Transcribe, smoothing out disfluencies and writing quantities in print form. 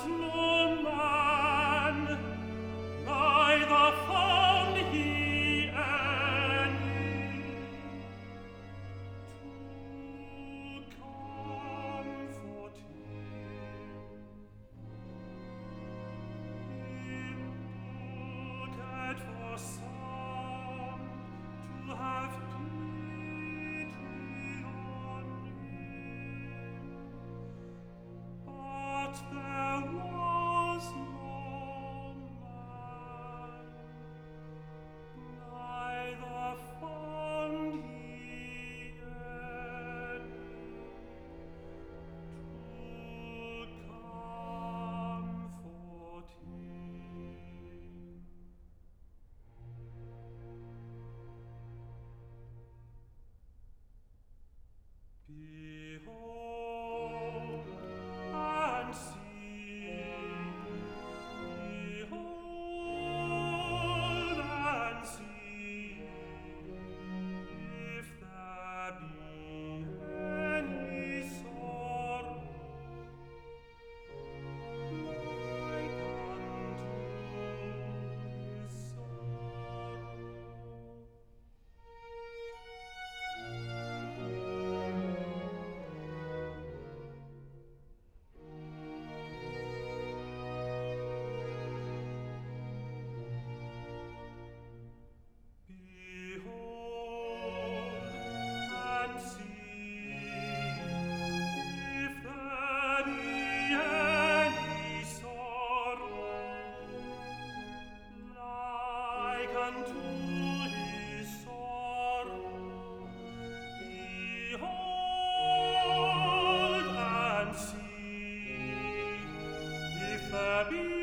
no man, neither found he any to comfort him. He looked for some to have pity on him, but there was no man, neither found he any to comfort him. Behold and see, behold and see, if there be any sorrow like unto his sorrow. Behold and see, if there be any sorrow like unto his sorrow. Behold and see, if there be